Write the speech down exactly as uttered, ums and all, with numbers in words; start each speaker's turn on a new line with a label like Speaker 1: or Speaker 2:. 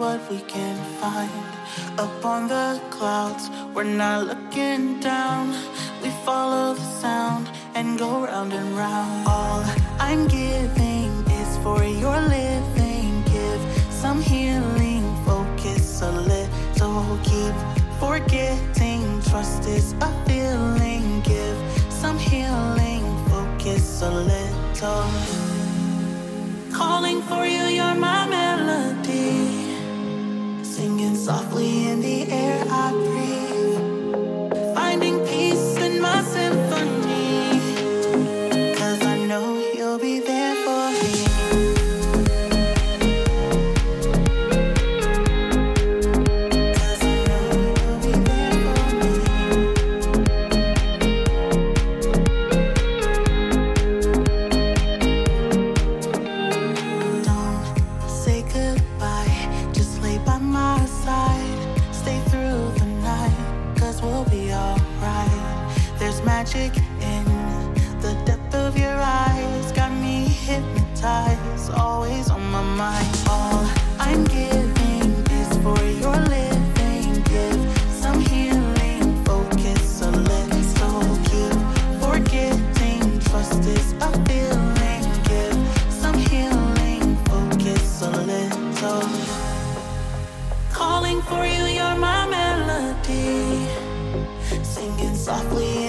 Speaker 1: what we can find. Up on the clouds, we're not looking down. We follow the sound and go round and round. All I'm giving is for your living. Give some healing, focus a little. Keep forgetting, trust is a feeling. Give some healing, focus a little. Calling for you, you're my melody. Singing softly in the air I breathe. Finding peace in my symphony. Cause I know you'll be there for me. Magic in the depth of your eyes, got me hypnotized, always on my mind. All I'm giving is for your living. Give some healing, focus a little. Keep forgetting, trust is a feeling. Give some healing, focus a little. Calling for you, you're my melody. Singing softly